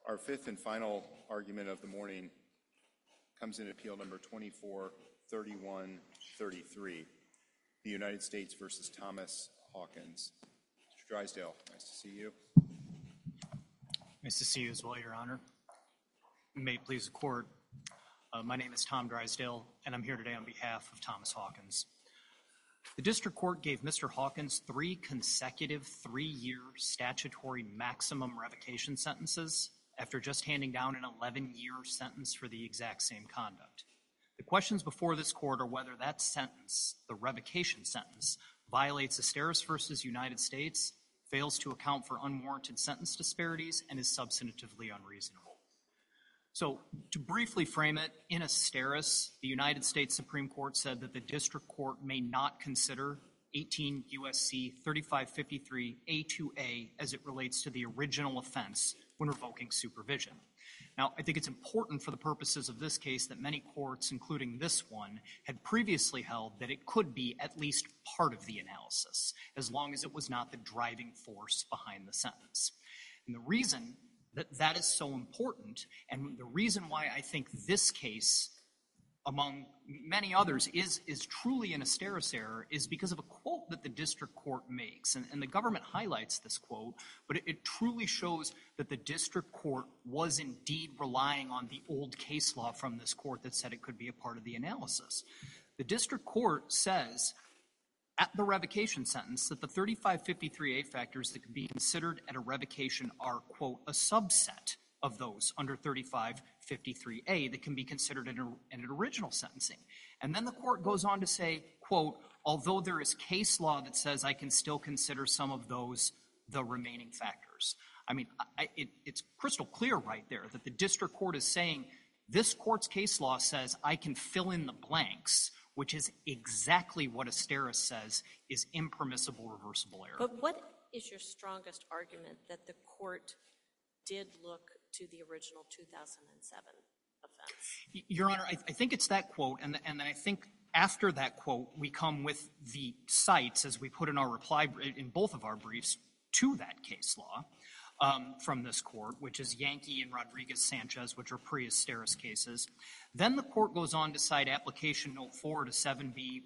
Our fifth and final argument of the morning comes in appeal number 243133, the United States versus Thomas Hawkins. Mr. Drysdale, nice to see you. Nice to see you as well, Your Honor. May it please the court. My name is Tom Drysdale, and I'm here today on behalf of Thomas Hawkins. The district court gave Mr. Hawkins 3 consecutive 3-year statutory maximum revocation sentences after just handing down an 11-year sentence for the exact same conduct. The questions before this court are whether that sentence, the revocation sentence, violates Asteris versus United States, fails to account for unwarranted sentence disparities, and is substantively unreasonable. So, to briefly frame it, in Asteris, the United States Supreme Court said that the district court may not consider 18 U.S.C. 3553A2A as it relates to the original offense when revoking supervision. Now, I think it's important for the purposes of this case that many courts, including this one, had previously held that it could be at least part of the analysis, as long as it was not the driving force behind the sentence. And the reason that is so important, and the reason why I think this case, among many others, is truly an Asteris error, is because of a quote that the district court makes. And the government highlights this quote, but it truly shows that the district court was indeed relying on the old case law from this court that said it could be a part of the analysis. The district court says at the revocation sentence that the 3553A factors that could be considered at a revocation are, quote, a subset of those under 3553A that can be considered in an original sentencing. And then the court goes on to say, quote, although there is case law that says I can still consider some of those the remaining factors. I mean, it's crystal clear right there that the district court is saying this court's case law says I can fill in the blanks, which is exactly what Asteris says is impermissible reversible error. But what is your strongest argument that the court did look to the original 2007 offense? Your Honor, I think it's that quote, and I think after that quote, we come with the cites, as we put in our reply in both of our briefs, to that case law from this court, which is Yankee and Rodriguez-Sanchez, which are pre-Asteris cases. Then the court goes on to cite application note 4 to 7B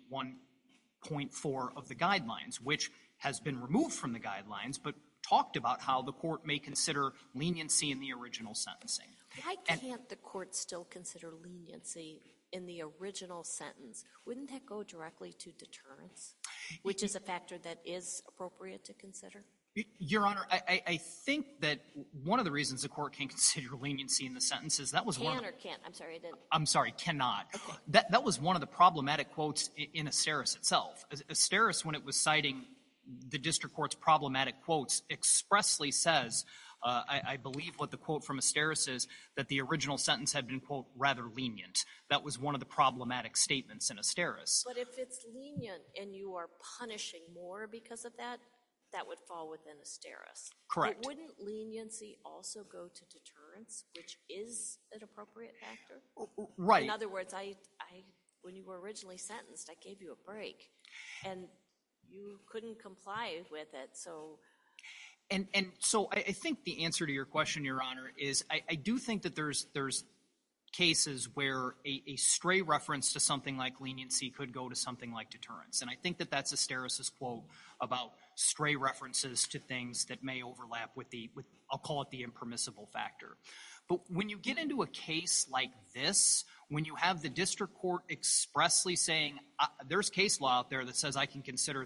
1.4 of the guidelines, which has been removed from the guidelines, but talked about how the court may consider leniency in the original sentencing. Why can't the court still consider leniency in the original sentence? Wouldn't that go directly to deterrence, which is a factor that is appropriate to consider? Your Honor, I think that one of the reasons the court can consider leniency in the sentence is that was one of the— Can or can't? I'm sorry, I didn't— I'm sorry, cannot. Okay. That was one of the problematic quotes in Asteris itself. Asteris, when it was citing the district court's problematic quotes, expressly says, I believe what the quote from Asteris is, that the original sentence had been, quote, rather lenient. That was one of the problematic statements in Asteris. But if it's lenient and you are punishing more because of that, that would fall within Asteris. Correct. But wouldn't leniency also go to deterrence, which is an appropriate factor? Right. In other words, when you were originally sentenced, I gave you a break, and you couldn't comply with it, so— And so I think the answer to your question, Your Honor, is I do think that there's cases where a stray reference to something like leniency could go to something like deterrence. And I think that that's Asteris's quote about stray references to things that may overlap with I'll call it the impermissible factor. But when you get into a case like this, when you have the district court expressly saying, there's case law out there that says I can consider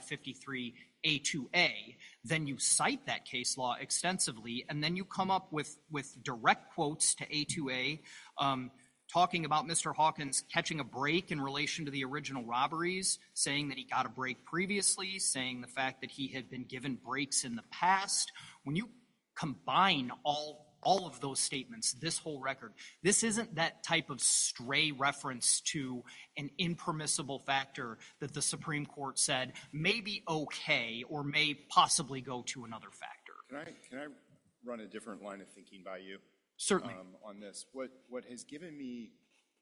3553A2A, then you cite that case law extensively, and then you come up with direct quotes to A2A, talking about Mr. Hawkins catching a break in relation to the original robberies, saying that he got a break previously, saying the fact that he had been given breaks in the past. When you combine all of those statements, this whole record, this isn't that type of stray reference to an impermissible factor that the Supreme Court said may be okay or may possibly go to another factor. Can I run a different line of thinking by you? Certainly. On this. What has given me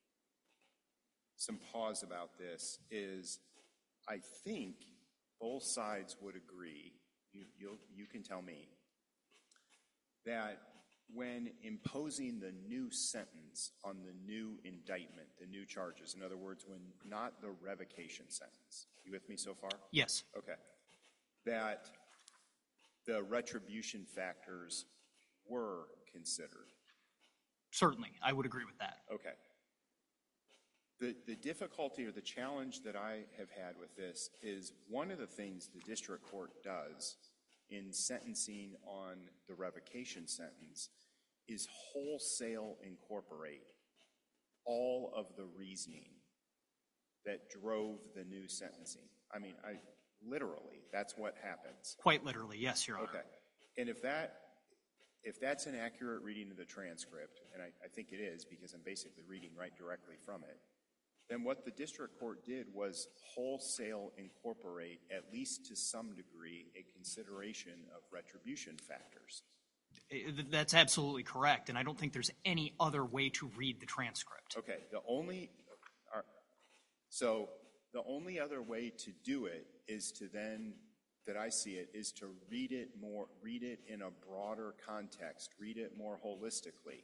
some pause about this is I think both sides would agree, you can tell me, that when imposing the new sentence on the new indictment, the new charges, in other words, when not the revocation sentence, you with me so far? Yes. Okay. That the retribution factors were considered. Certainly, I would agree with that. Okay. The difficulty or the challenge that I have had with this is one of the things the district court does in sentencing on the revocation sentence is wholesale incorporate all of the reasoning that drove the new sentencing. I mean, literally, that's what happens. Quite literally, yes, Your Honor. Okay. And if that's an accurate reading of the transcript, and I think it is because I'm basically reading right directly from it, then what the district court did was wholesale incorporate, at least to some degree, a consideration of retribution factors. That's absolutely correct, and I don't think there's any other way to read the transcript. Okay, the only other way to do it is to then, that I see it, is to read it in a broader context, read it more holistically.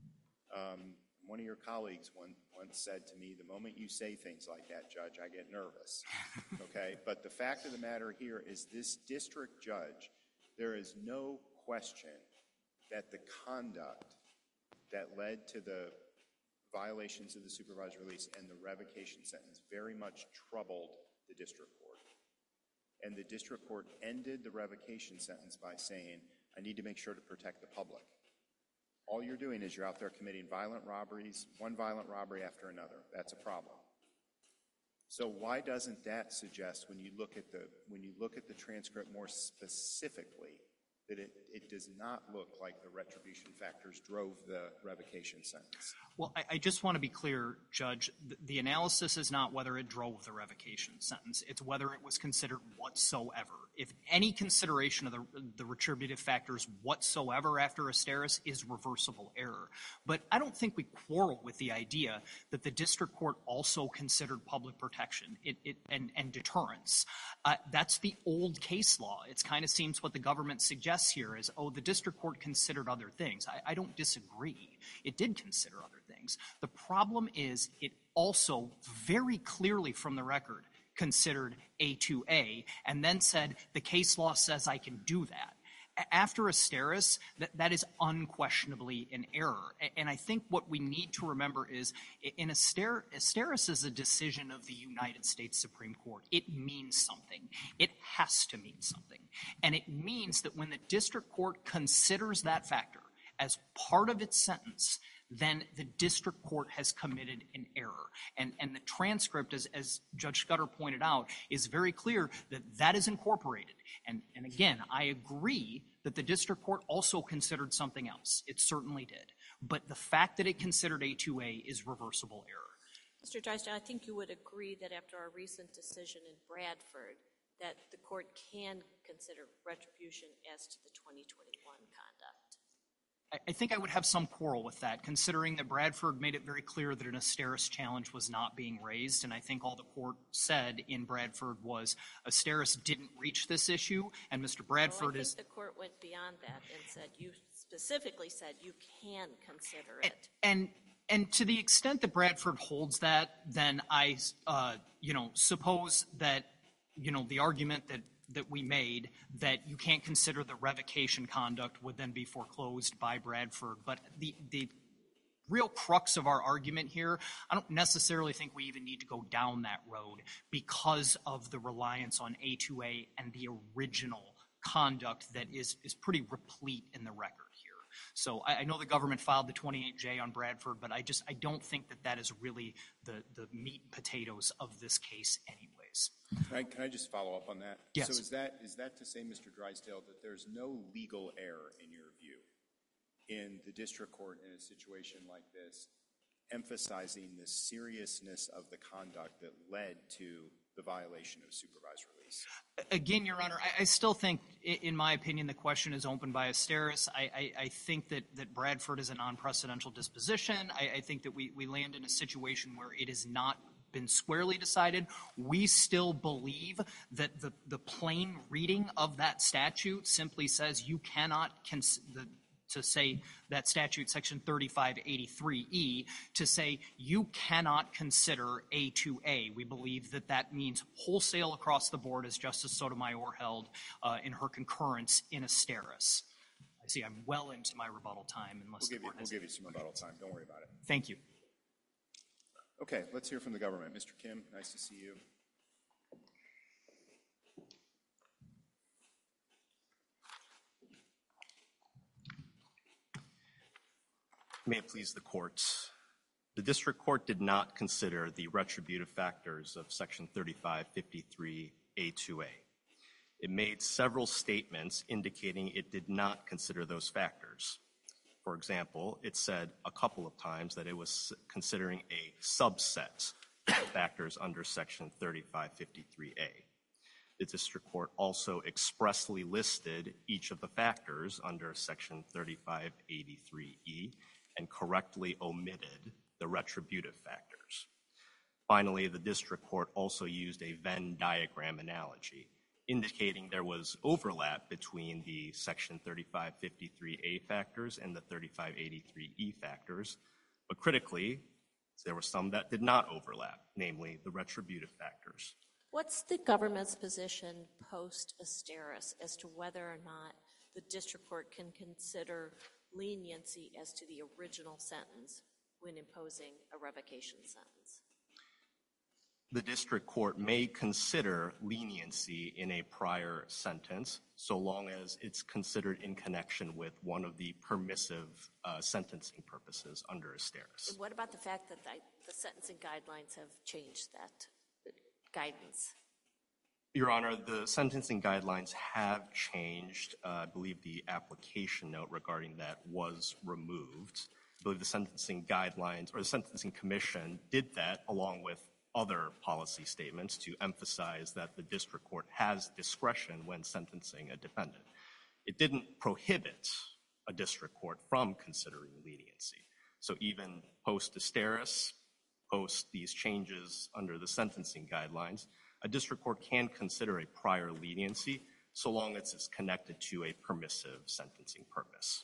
One of your colleagues once said to me, the moment you say things like that, Judge, I get nervous. Okay, but the fact of the matter here is this district judge, there is no question that the conduct that led to the violations of the supervised release and the revocation sentence very much troubled the district court. And the district court ended the revocation sentence by saying, I need to make sure to protect the public. All you're doing is you're out there committing violent robberies, one violent robbery after another. That's a problem. So why doesn't that suggest, when you look at the transcript more specifically, that it does not look like the retribution factors drove the revocation sentence? Well, I just want to be clear, Judge. The analysis is not whether it drove the revocation sentence. It's whether it was considered whatsoever. If any consideration of the retributive factors whatsoever after Asteris is reversible error. But I don't think we quarrel with the idea that the district court also considered public protection and deterrence. That's the old case law. It kind of seems what the government suggests here is, oh, the district court considered other things. I don't disagree. It did consider other things. The problem is it also very clearly from the record considered A2A and then said the case law says I can do that. After Asteris, that is unquestionably an error. And I think what we need to remember is in Asteris is a decision of the United States Supreme Court. It means something. It has to mean something. And it means that when the district court considers that factor as part of its sentence, then the district court has committed an error. And the transcript, as Judge Scudder pointed out, is very clear that that is incorporated. And again, I agree that the district court also considered something else. It certainly did. But the fact that it considered A2A is reversible error. Mr. Drysdale, I think you would agree that after our recent decision in Bradford, that the court can consider retribution as to the 2021 conduct. I think I would have some quarrel with that, considering that Bradford made it very clear that an Asteris challenge was not being raised. And I think all the court said in Bradford was Asteris didn't reach this issue, and Mr. Bradford is— I think the court went beyond that and said, you specifically said you can consider it. And to the extent that Bradford holds that, then I, suppose that, the argument that we made that you can't consider the revocation conduct would then be foreclosed by Bradford. But the real crux of our argument here, I don't necessarily think we even need to go down that road because of the reliance on A2A and the original conduct that is pretty replete in the record here. So I know the government filed the 28J on Bradford, but I don't think that is really the meat and potatoes of this case anyways. Can I just follow up on that? Yes. So is that to say, Mr. Drysdale, that there's no legal error in your view in the district court in a situation like this, emphasizing the seriousness of the conduct that led to the violation of supervised release? Again, Your Honor, I still think, in my opinion, the question is opened by Asteris. I think that Bradford is a non-precedential disposition. I think that we land in a situation where it has not been squarely decided. We still believe that the plain reading of that statute simply says you cannot to say that statute section 3583E to say you cannot consider A2A. We believe that that means wholesale across the board, as Justice Sotomayor held in her concurrence in Asteris. I see I'm well into my rebuttal time. Unless We'll give you some rebuttal time. Don't worry about it. Thank you. Okay, let's hear from the government. Mr. Kim, nice to see you. May it please the court. The district court did not consider the retributive factors of section 3553A2A. It made several statements indicating it did not consider those factors. For example, it said a couple of times that it was considering a subset of factors under section 3553A. The district court also expressly listed each of the factors under section 3583E and correctly omitted the retributive factors. Finally, the district court also used a Venn diagram analogy, indicating there was overlap between the section 3553A factors and the 3583E factors, but critically, there were some that did not overlap, namely the retributive factors. What's the government's position post-Asteris as to whether or not the district court can consider leniency as to the original sentence when imposing a revocation sentence? The district court may consider leniency in a prior sentence so long as it's considered in connection with one of the permissive sentencing purposes under Asteris. And what about the fact that the sentencing guidelines have changed that guidance? Your Honor, the sentencing guidelines have changed. I believe the application note regarding that was removed. I believe the sentencing guidelines, or the Sentencing Commission, did that along with other policy statements to emphasize that the district court has discretion when sentencing a defendant. It didn't prohibit a district court from considering leniency. So even post-Asteris, post these changes under the sentencing guidelines, a district court can consider a prior leniency so long as it's connected to a permissive sentencing purpose.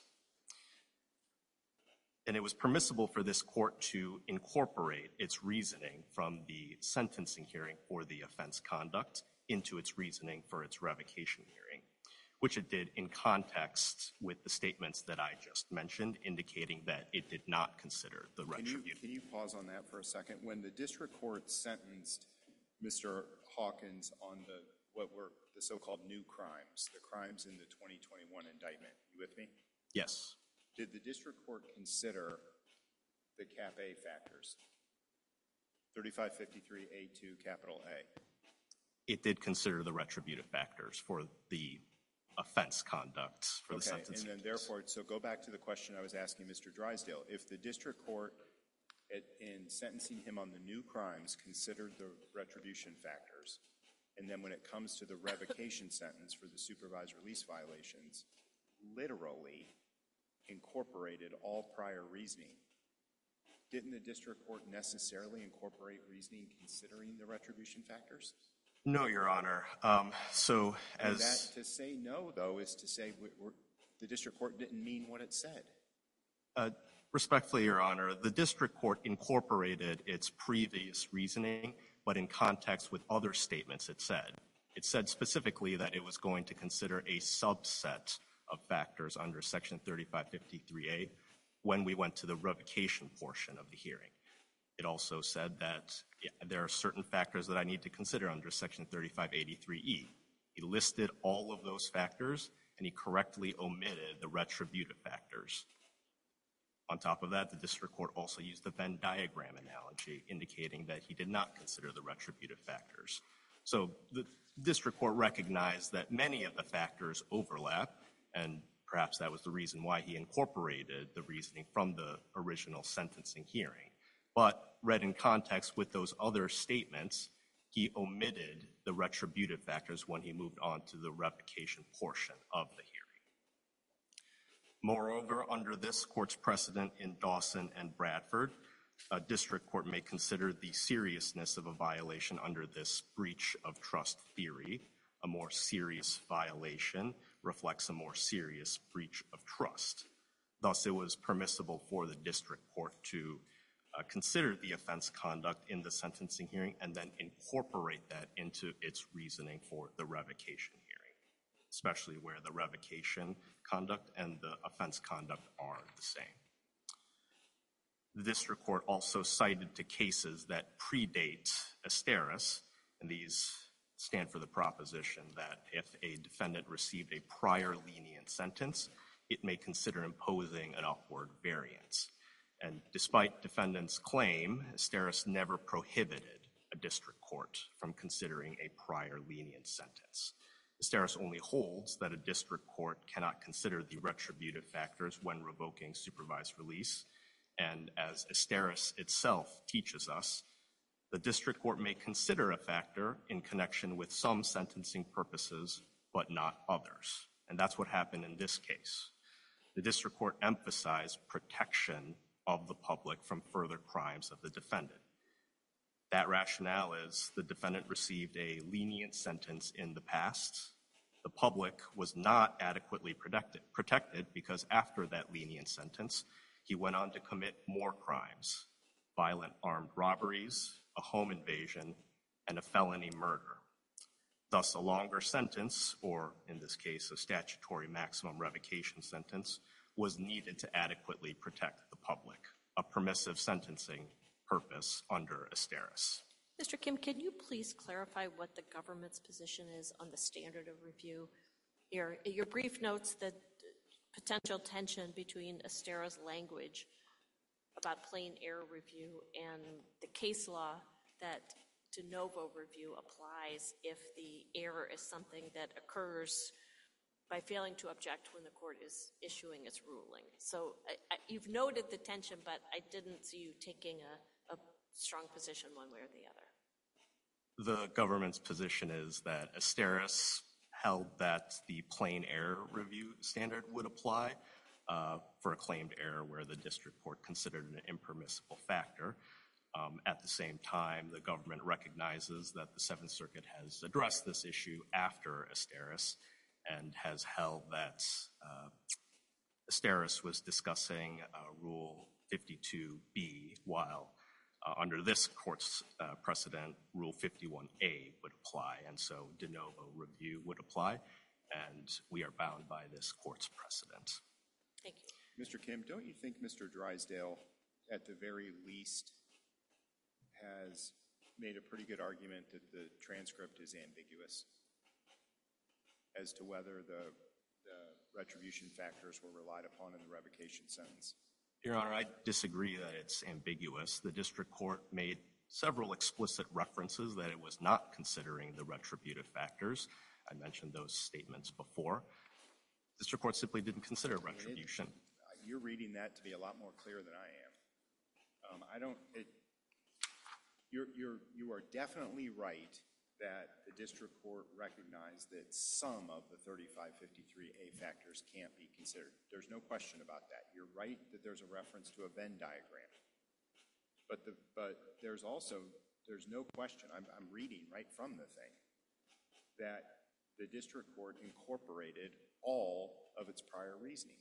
And it was permissible for this court to incorporate its reasoning from the sentencing hearing for the offense conduct into its reasoning for its revocation hearing, which it did in context with the statements that I just mentioned, indicating that it did not consider the retributive. Can you pause on that for a second? When the district court sentenced Mr. Hawkins on what were the so-called new crimes, the crimes in the 2021 indictment, you with me? Yes. Did the district court consider the Cap A factors, 3553A2 capital A? It did consider the retributive factors for the offense conduct for the sentencing. And then therefore, so go back to the question I was asking Mr. Drysdale. If the district court, in sentencing him on the new crimes, considered the retribution factors, and then when it comes to the revocation sentence for the supervised release violations, literally incorporated all prior reasoning, didn't the district court necessarily incorporate reasoning considering the retribution factors? No, Your Honor. To say no, though, is to say the district court didn't mean what it said. Respectfully, Your Honor, the district court incorporated its previous reasoning, but in context with other statements it said. It said specifically that it was going to consider a subset of factors under Section 3553A when we went to the revocation portion of the hearing. It also said that there are certain factors that I need to consider under Section 3583E. He listed all of those factors, and he correctly omitted the retributive factors. On top of that, the district court also used the Venn diagram analogy, indicating that he did not consider the retributive factors. So the district court recognized that many of the factors overlap, and perhaps that was the reason why he incorporated the reasoning from the original sentencing hearing. But read in context with those other statements, he omitted the retributive factors when he moved on to the revocation portion of the hearing. Moreover, under this court's precedent in Dawson and Bradford, a district court may consider the seriousness of a violation under this breach of trust theory. A more serious violation reflects a more serious breach of trust. Thus, it was permissible for the district court to consider the offense conduct in the sentencing hearing and then incorporate that into its reasoning for the revocation hearing, especially where the revocation conduct and the offense conduct are the same. The district court also cited to cases that predate Asteris, and these stand for the proposition that if a defendant received a prior lenient sentence, it may consider imposing an upward variance. And despite defendant's claim, Asteris never prohibited a district court from considering a prior lenient sentence. Asteris only holds that a district court cannot consider the retributive factors when revoking supervised release. And as Asteris itself teaches us, the district court may consider a factor in connection with some sentencing purposes, but not others. And that's what happened in this case. The district court emphasized protection of the public from further crimes of the defendant. That rationale is the defendant received a lenient sentence in the past. The public was not adequately protected because after that lenient sentence, he went on to commit more crimes, violent armed robberies, a home invasion, and a felony murder. Thus, a longer sentence, or in this case, a statutory maximum revocation sentence, was needed to adequately protect the public, a permissive sentencing purpose under Asteris. Mr. Kim, can you please clarify what the government's position is on the standard of review here? Your brief notes the potential tension between Asteris' language about plain error review and the case law that de novo review applies if the error is something that occurs by failing to object when the court is issuing its ruling. So you've noted the tension, but I didn't see you taking a strong position one way or the other. The government's position is that Asteris held that the plain error review standard would apply for a claimed error where the district court considered an impermissible factor. At the same time, the government recognizes that the Seventh Circuit has addressed this issue after Asteris and has held that Asteris was discussing Rule 52B, while under this court's precedent, Rule 51A would apply, and so de novo review would apply, and we are bound by this court's precedent. Thank you. Mr. Kim, don't you think Mr. Drysdale, at the very least, has made a pretty good argument that the transcript is ambiguous as to whether the retribution factors were relied upon in the revocation sentence? Your Honor, I disagree that it's ambiguous. The district court made several explicit references that it was not considering the retributive factors. I mentioned those statements before. The district court simply didn't consider retribution. You're reading that to be a lot more clear than I am. You are definitely right that the district court recognized that some of the 3553A factors can't be considered. There's no question about that. You're right that there's a reference to a Venn diagram. But there's no question, I'm reading right from the thing, that the district court incorporated all of its prior reasoning.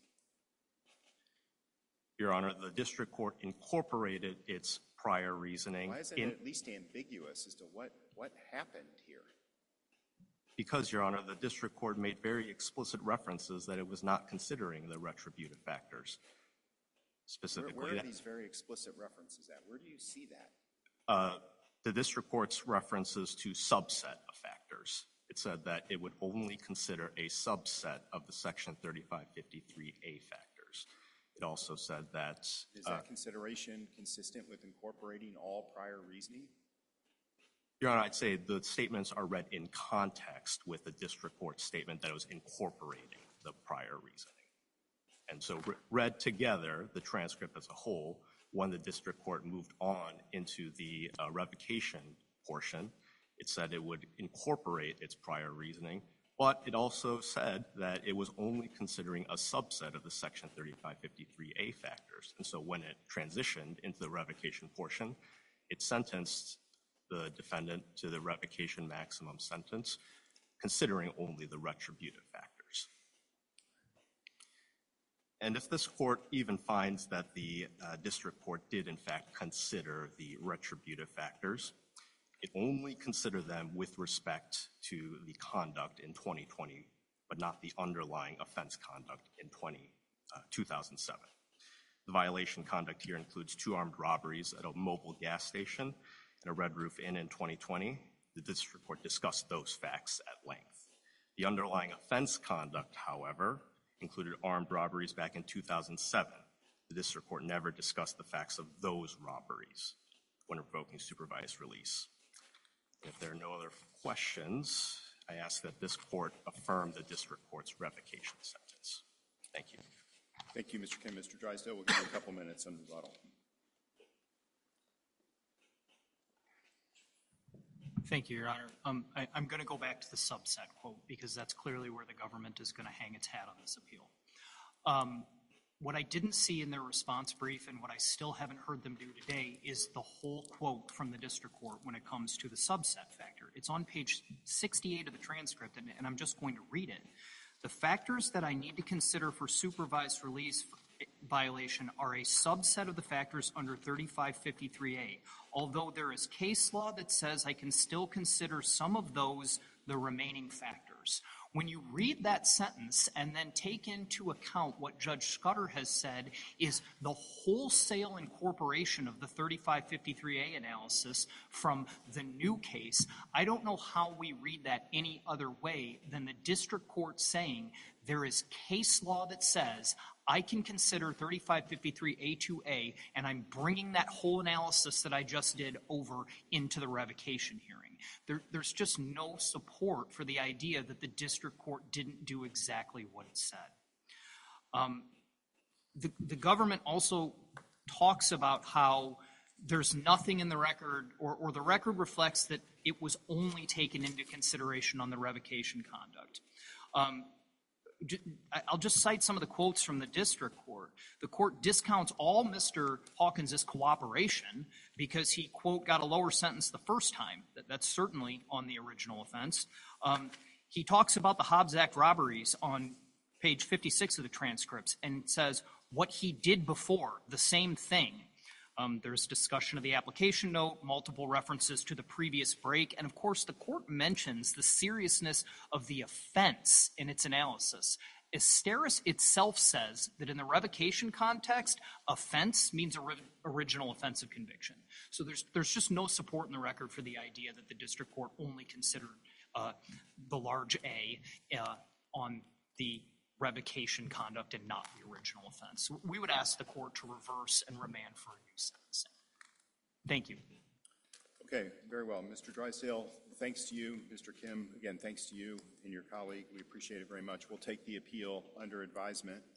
Your Honor, the district court incorporated its prior reasoning. Why is it at least ambiguous as to what happened here? Because, Your Honor, the district court made very explicit references that it was not considering the retributive factors. Specifically, Where are these very explicit references at? Where do you see that? The district court's references to subset of factors. It said that it would only consider a subset of the Section 3553A factors. It also said that— Is that consideration consistent with incorporating all prior reasoning? Your Honor, I'd say the statements are read in context with the district court statement that it was incorporating the prior reasoning. And so read together, the transcript as a whole, when the district court moved on into the revocation portion, it said it would incorporate its prior reasoning, but it also said that it was only considering a subset of the Section 3553A factors. And so when it transitioned into the revocation portion, it sentenced the defendant to the revocation maximum sentence, considering only the retributive factors. And if this court even finds that the district court did in fact consider the retributive factors, it only considered them with respect to the conduct in 2020, but not the underlying offense conduct in 2007. The violation conduct here includes 2 armed robberies at a mobile gas station and a Red Roof Inn in 2020. The district court discussed those facts at length. The underlying offense conduct, however, included armed robberies back in 2007. The district court never discussed the facts of those robberies when revoking supervised release. If there are no other questions, I ask that this court affirm the district court's revocation sentence. Thank you. Thank you, Mr. Kim. Mr. Drysdale, we'll give you a couple minutes on rebuttal. Thank you, Your Honor. I'm going to go back to the subset quote because that's clearly where the government is going to hang its hat on this appeal. What I didn't see in their response brief and what I still haven't heard them do today is the whole quote from the district court when it comes to the subset factor. It's on page 68 of the transcript, and I'm just going to read it. The factors that I need to consider for supervised release violation are a subset of the factors under 3553A. Although there is case law that says I can still consider some of those the remaining factors. When you read that sentence and then take into account what Judge Scudder has said is the wholesale incorporation of the 3553A analysis from the new case, I don't know how we read that any other way than the district court saying there is case law that says I can consider 3553A2A, and I'm bringing that whole analysis that I just did over into the revocation hearing. There's just no support for the idea that the district court didn't do exactly what it said. The government also talks about how there's nothing in the record, or the record reflects that it was only taken into consideration on the revocation conduct. I'll just cite some of the quotes from the district court. The court discounts all Mr. Hawkins' cooperation because he, quote, got a lower sentence the first time. That's certainly on the original offense. He talks about the Hobbs Act robberies on page 56 of the transcripts and says what he did before, the same thing. There's discussion of the application note, multiple references to the previous break, and of course the court mentions the seriousness of the offense in its analysis. Esteris itself says that in the revocation context, offense means original offense of conviction. So there's just no support in the record for the idea that the district court only considered the large A on the revocation conduct and not the original offense. We would ask the court to reverse and remand for a new sentencing. Thank you. Okay, very well. Mr. Drysdale, thanks to you. Mr. Kim, again, thanks to you and your colleague. We appreciate it very much. We'll take the appeal under advisement.